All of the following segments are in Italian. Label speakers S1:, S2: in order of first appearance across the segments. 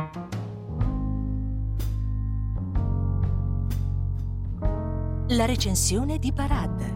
S1: La recensione di Parad.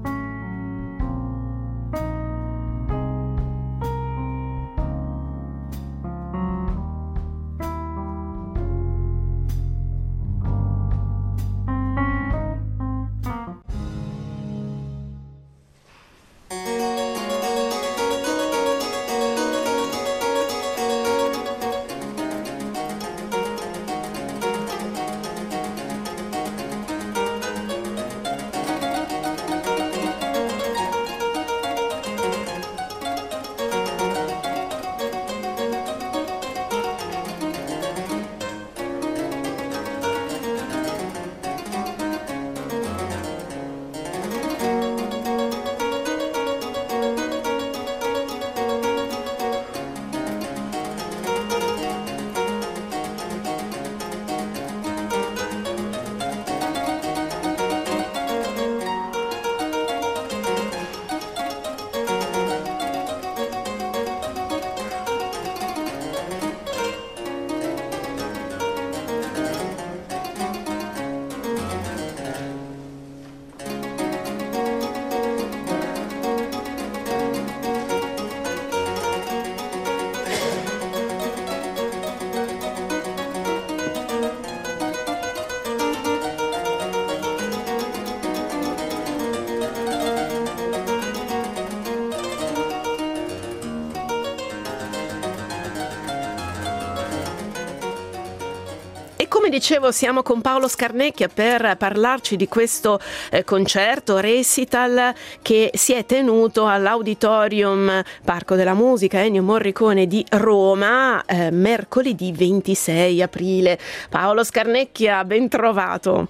S2: Come dicevo, siamo con Paolo Scarnecchia per parlarci di questo concerto recital che si è tenuto all'Auditorium Parco della Musica Ennio Morricone di Roma mercoledì 26 aprile. Paolo Scarnecchia, ben trovato.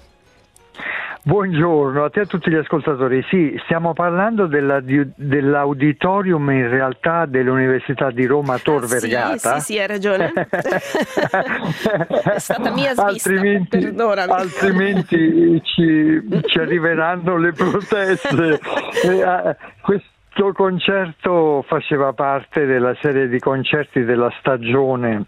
S3: Buongiorno a te e a tutti gli ascoltatori. Sì, stiamo parlando dell'auditorium in realtà dell'Università di Roma Tor Vergata.
S2: Sì, hai ragione. È stata mia svista, perdonami.
S3: Altrimenti ci arriveranno le proteste. Questo concerto faceva parte della serie di concerti della stagione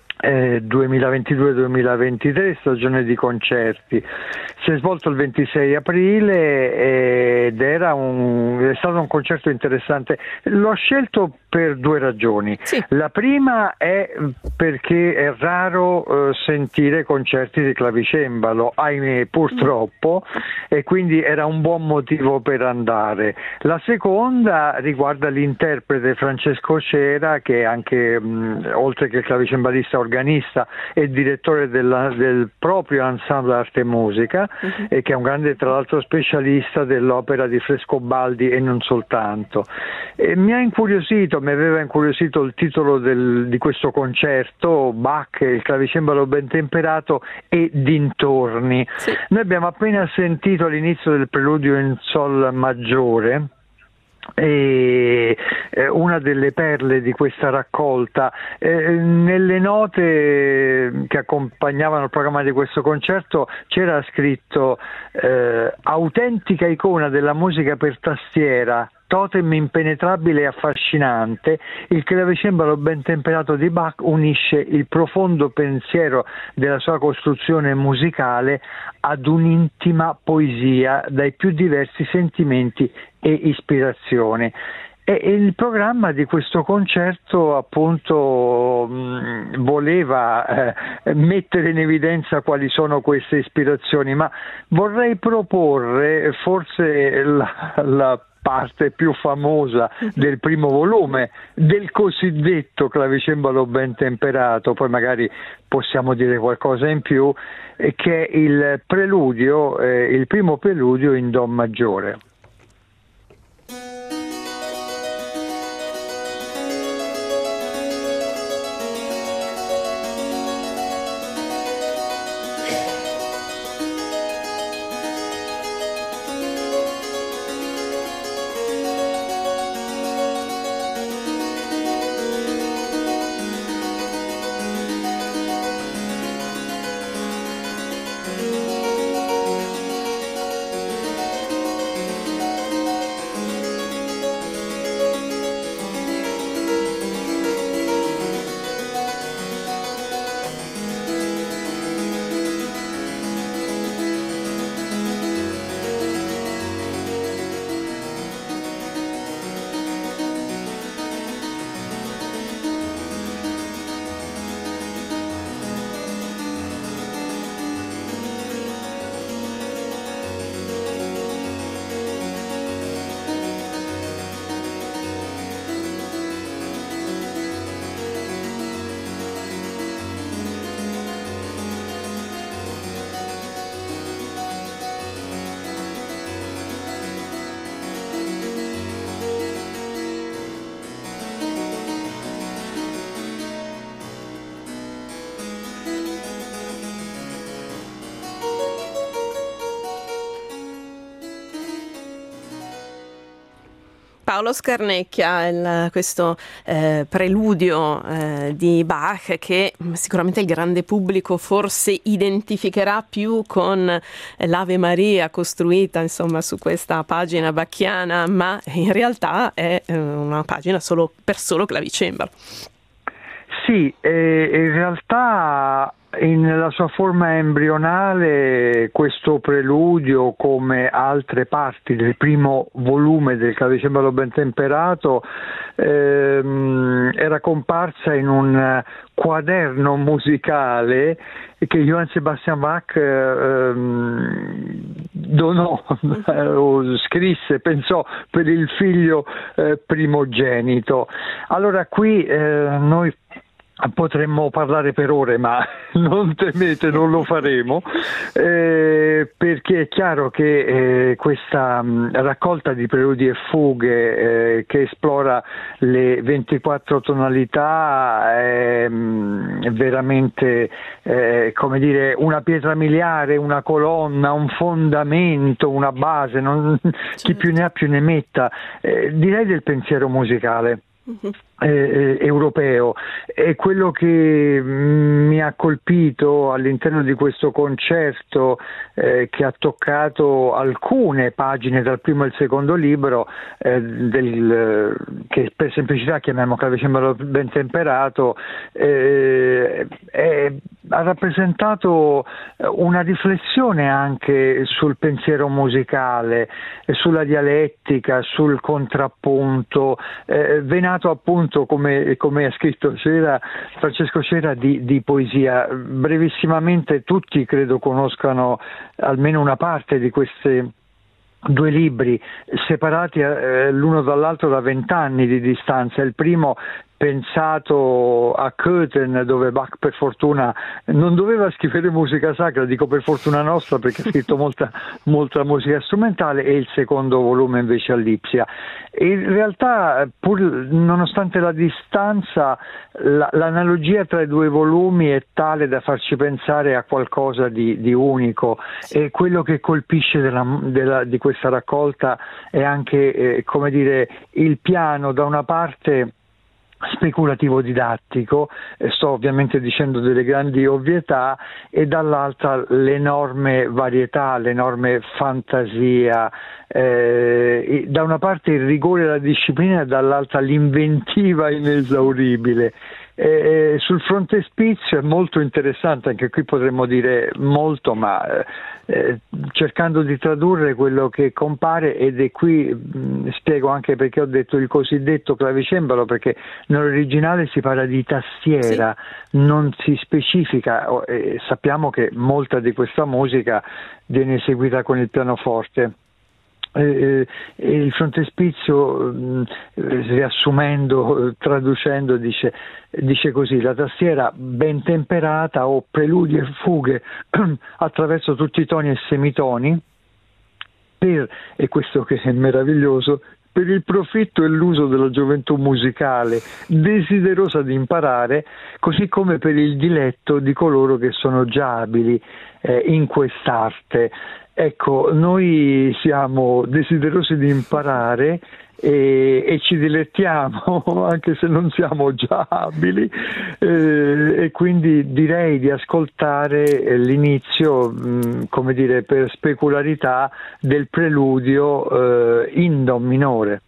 S3: 2022-2023, stagione di concerti. Si è svolto il 26 aprile ed è stato un concerto interessante. L'ho scelto per due ragioni.
S2: Sì.
S3: La prima è perché è raro sentire concerti di clavicembalo, ahimè, purtroppo, e quindi era un buon motivo per andare. La seconda riguarda l'interprete Francesco Cera, che è anche oltre che clavicembalista organista e direttore del proprio ensemble arte e musica, e che è un grande, tra l'altro, specialista dell'opera di Frescobaldi e non soltanto. E mi aveva incuriosito il titolo di questo concerto, Bach, il clavicembalo ben temperato e dintorni.
S2: Sì.
S3: Noi abbiamo appena sentito l'inizio del preludio in sol maggiore, e una delle perle di questa raccolta. Nelle note che accompagnavano il programma di questo concerto c'era scritto autentica icona della musica per tastiera, totem impenetrabile e affascinante, il clavicembalo ben temperato di Bach unisce il profondo pensiero della sua costruzione musicale ad un'intima poesia dai più diversi sentimenti e ispirazioni. E il programma di questo concerto appunto voleva mettere in evidenza quali sono queste ispirazioni, ma vorrei proporre forse la parte più famosa del primo volume del cosiddetto clavicembalo ben temperato, poi magari possiamo dire qualcosa in più, che è il preludio, il primo preludio in do maggiore.
S2: Paolo Scarnecchia, questo preludio di Bach che sicuramente il grande pubblico forse identificherà più con l'Ave Maria costruita insomma su questa pagina bacchiana, ma in realtà è una pagina per solo clavicembalo.
S3: Sì, in realtà nella sua forma embrionale questo preludio, come altre parti del primo volume del Clavicembalo ben temperato, era comparsa in un quaderno musicale che Johann Sebastian Bach donò o scrisse, pensò per il figlio primogenito. Allora qui noi potremmo parlare per ore, ma non temete, non lo faremo, perché è chiaro che questa raccolta di preludi e fughe che esplora le 24 tonalità è veramente come dire, una pietra miliare, una colonna, un fondamento, una base, chi più ne ha più ne metta, direi del pensiero musicale europeo. E quello che mi ha colpito all'interno di questo concerto, che ha toccato alcune pagine dal primo al secondo libro, che per semplicità chiamiamo Clavicembalo ben temperato, ha rappresentato una riflessione anche sul pensiero musicale, sulla dialettica, sul contrappunto, venato appunto come ha scritto Francesco Cera di poesia. Brevissimamente tutti credo conoscano almeno una parte di queste due libri, separati l'uno dall'altro da 20 anni di distanza. Il primo pensato a Köthen, dove Bach per fortuna non doveva scrivere musica sacra, dico per fortuna nostra perché ha scritto molta musica strumentale, e il secondo volume invece a Lipsia. In realtà, pur nonostante la distanza, l'analogia tra i due volumi è tale da farci pensare a qualcosa di unico, e quello che colpisce di questa raccolta è anche come dire, il piano da una parte speculativo didattico, sto ovviamente dicendo delle grandi ovvietà, e dall'altra l'enorme varietà, l'enorme fantasia, da una parte il rigore e la disciplina, e dall'altra l'inventiva inesauribile. Sul frontespizio è molto interessante, anche qui potremmo dire molto, ma cercando di tradurre quello che compare, ed è qui spiego anche perché ho detto il cosiddetto clavicembalo, perché nell'originale si parla di tastiera, sì. Non si specifica, sappiamo che molta di questa musica viene eseguita con il pianoforte. Il frontespizio, riassumendo, traducendo, dice così: la tastiera ben temperata, o preludi e fughe attraverso tutti i toni e semitoni, e questo che è meraviglioso, per il profitto e l'uso della gioventù musicale desiderosa di imparare, così come per il diletto di coloro che sono già abili in quest'arte. Ecco, noi siamo desiderosi di imparare e ci dilettiamo anche se non siamo già abili, e quindi direi di ascoltare l'inizio, come dire, per specularità, del preludio in do minore.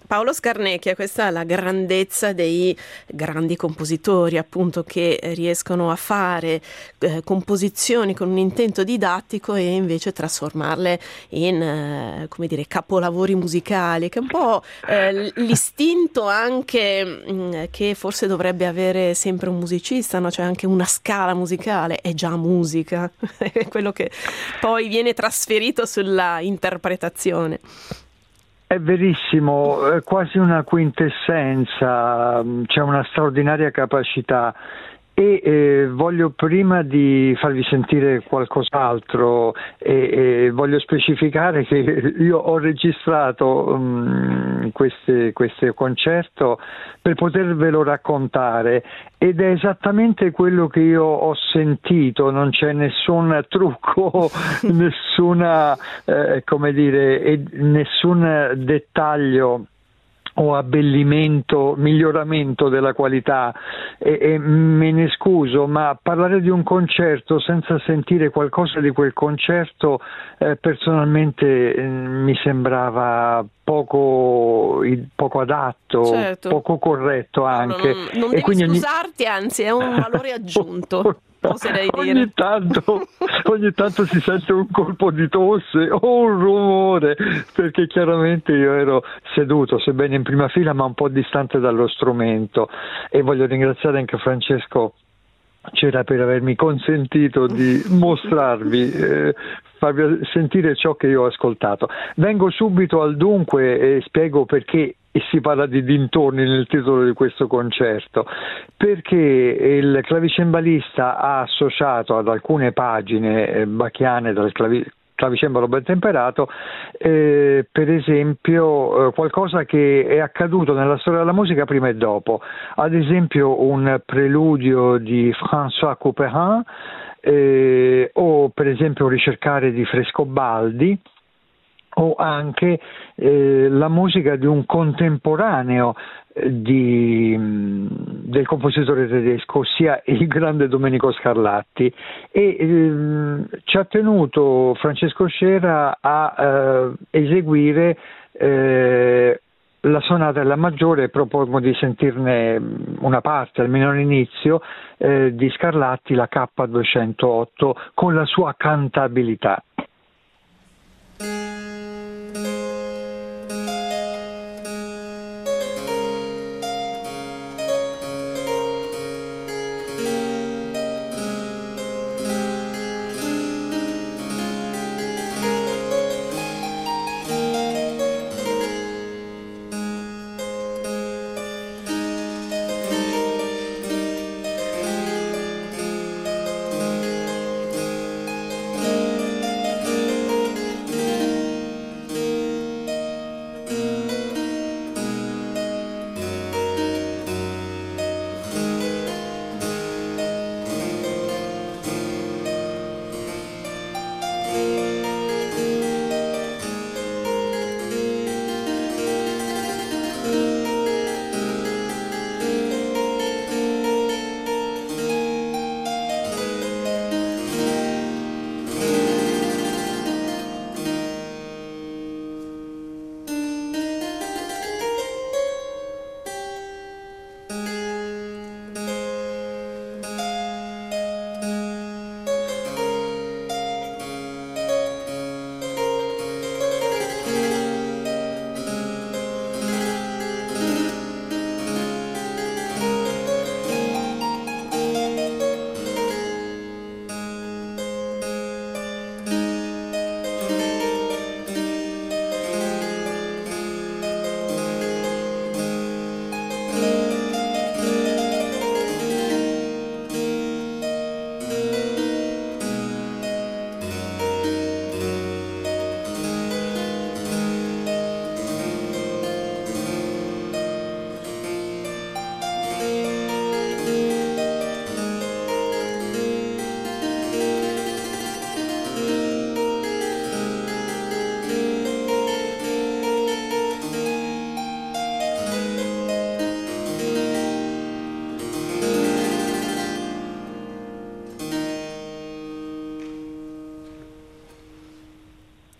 S2: Paolo Scarnecchia, questa è la grandezza dei grandi compositori, appunto, che riescono a fare composizioni con un intento didattico e invece trasformarle in, come dire, capolavori musicali, che è un po' l'istinto anche che forse dovrebbe avere sempre un musicista, no? Cioè anche una scala musicale è già musica, è quello che poi viene trasferito sulla interpretazione.
S3: È verissimo, è quasi una quintessenza, c'è una straordinaria capacità e voglio, prima di farvi sentire qualcos'altro, voglio specificare che io ho registrato questo concerto per potervelo raccontare, ed è esattamente quello che io ho sentito, non c'è nessun trucco, nessuna, nessun dettaglio o abbellimento, miglioramento della qualità, e me ne scuso, ma parlare di un concerto senza sentire qualcosa di quel concerto personalmente mi sembrava poco adatto, certo, poco corretto anche.
S2: No, non devi scusarti, anzi è un valore aggiunto. Ogni
S3: tanto si sente un colpo di tosse o un rumore, perché chiaramente io ero seduto, sebbene in prima fila, ma un po' distante dallo strumento, e voglio ringraziare anche Francesco Cera per avermi consentito di mostrarvi, farvi sentire ciò che io ho ascoltato. Vengo subito al dunque e spiego perché si parla di dintorni nel titolo di questo concerto, perché il clavicembalista ha associato ad alcune pagine bachiane dal clavicembalo ben temperato, per esempio qualcosa che è accaduto nella storia della musica prima e dopo, ad esempio un preludio di François Couperin, o per esempio un ricercare di Frescobaldi, o anche la musica di un contemporaneo del compositore tedesco, ossia il grande Domenico Scarlatti, e ci ha tenuto Francesco Cera a eseguire la sonata e la maggiore. Propongo di sentirne una parte, almeno all'inizio, di Scarlatti, la K208, con la sua cantabilità.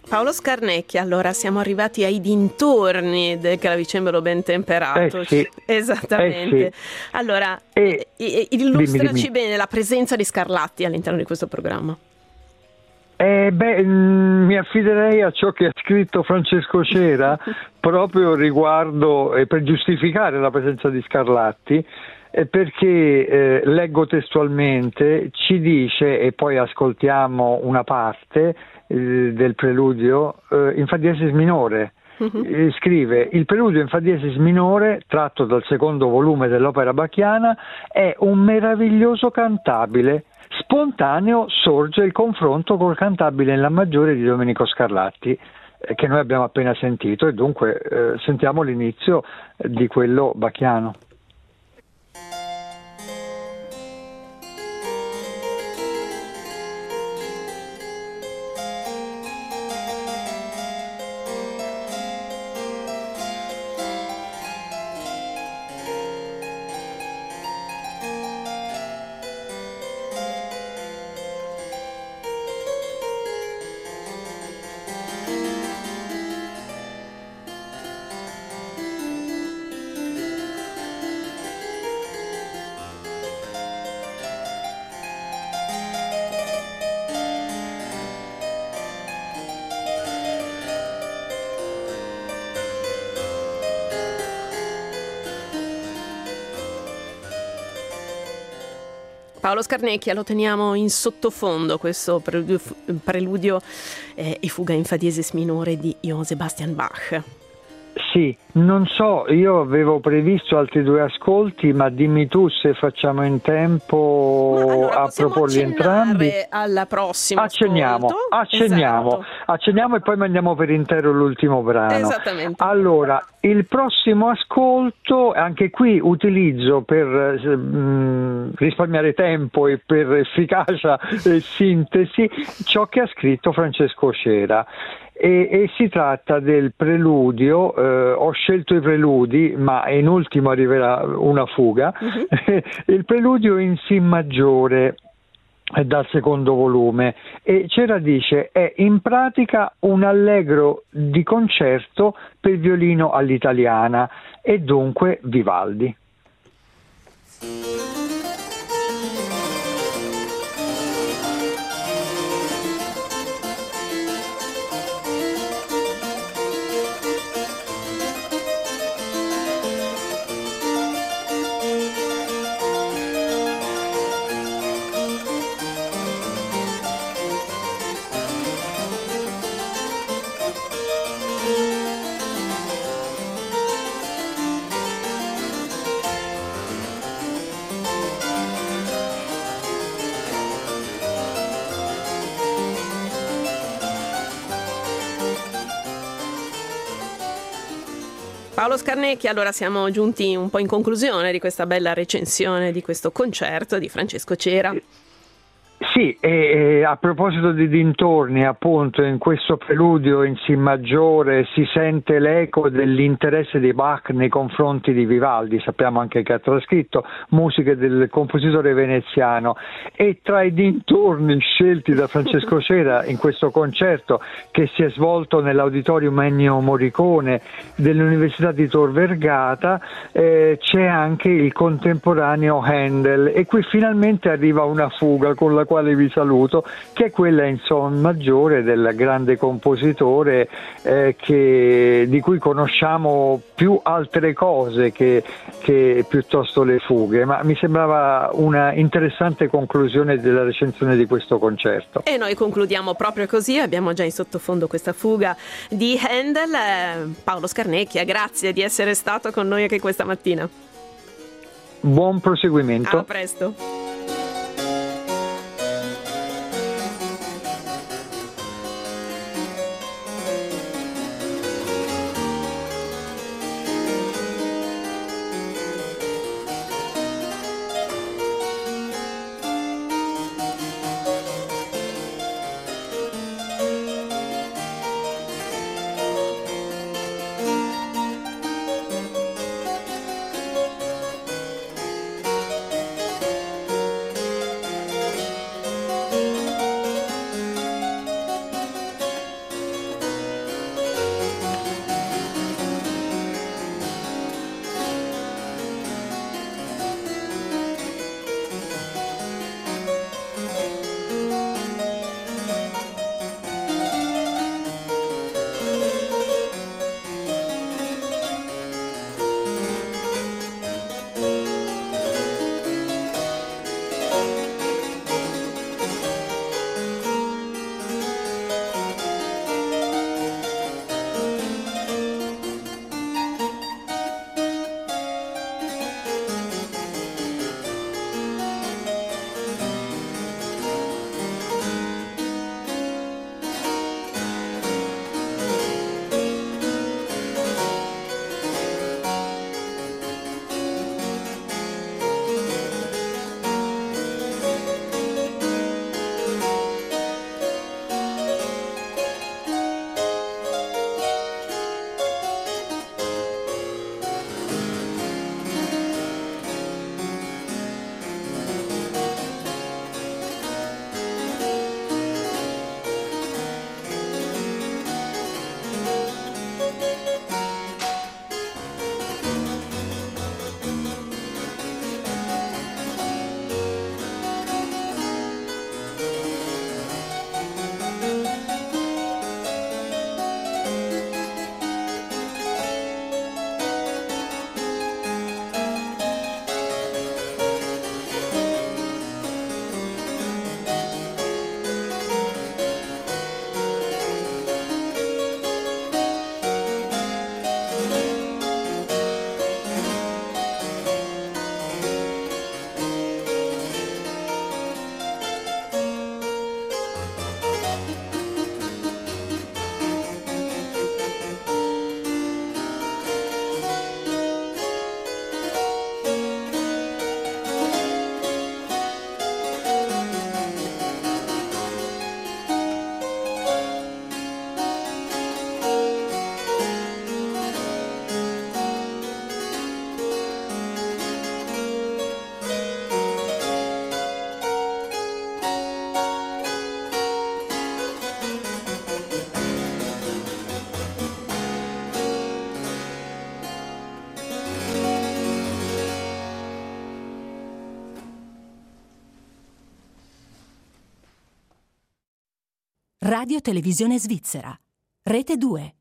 S2: Paolo Scarnecchia, allora siamo arrivati ai dintorni del clavicembalo ben temperato.
S3: Sì.
S2: Esattamente.
S3: Sì.
S2: Allora, illustraci
S3: dimmi.
S2: bene la presenza di Scarlatti all'interno di questo programma.
S3: Mi affiderei a ciò che ha scritto Francesco Cera proprio riguardo, per giustificare la presenza di Scarlatti, perché leggo testualmente, ci dice, e poi ascoltiamo una parte del preludio in fa diesis minore. Scrive: il preludio in fa diesis minore, tratto dal secondo volume dell'opera bacchiana, è un meraviglioso cantabile. Spontaneo sorge il confronto col cantabile in La maggiore di Domenico Scarlatti, che noi abbiamo appena sentito, e dunque sentiamo l'inizio di quello bacchiano.
S2: Paolo Scarnecchia, lo teniamo in sottofondo questo preludio e fuga in fa diesis minore di Johann Sebastian Bach.
S3: Sì, non so, io avevo previsto altri 2 ascolti, ma dimmi tu se facciamo in tempo a proporli entrambi.
S2: Alla prossima
S3: accenniamo e poi mandiamo per intero l'ultimo brano.
S2: Esattamente.
S3: Allora, il prossimo ascolto, anche qui utilizzo per risparmiare tempo e per efficacia e sintesi ciò che ha scritto Francesco Cera. E si tratta del preludio, ho scelto i preludi, ma in ultimo arriverà una fuga, il preludio in Si maggiore dal secondo volume, e Cera dice è in pratica un allegro di concerto per violino all'italiana, e dunque Vivaldi.
S2: Paolo Scarnecchia, allora siamo giunti un po' in conclusione di questa bella recensione di questo concerto di Francesco Cera.
S3: Sì, e a proposito di dintorni, appunto, in questo preludio in Si maggiore si sente l'eco dell'interesse di Bach nei confronti di Vivaldi, sappiamo anche che ha trascritto musiche del compositore veneziano, e tra i dintorni scelti da Francesco Cera in questo concerto, che si è svolto nell'Auditorium Ennio Morricone dell'Università di Tor Vergata, c'è anche il contemporaneo Handel, e qui finalmente arriva una fuga con la quale vi saluto, che è quella in Sol maggiore del grande compositore di cui conosciamo più altre cose che piuttosto le fughe, ma mi sembrava una interessante conclusione della recensione di questo concerto.
S2: E noi concludiamo proprio così, abbiamo già in sottofondo questa fuga di Handel. Paolo Scarnecchia, grazie di essere stato con noi anche questa mattina.
S3: Buon proseguimento.
S2: A presto.
S1: Radio Televisione Svizzera. Rete 2.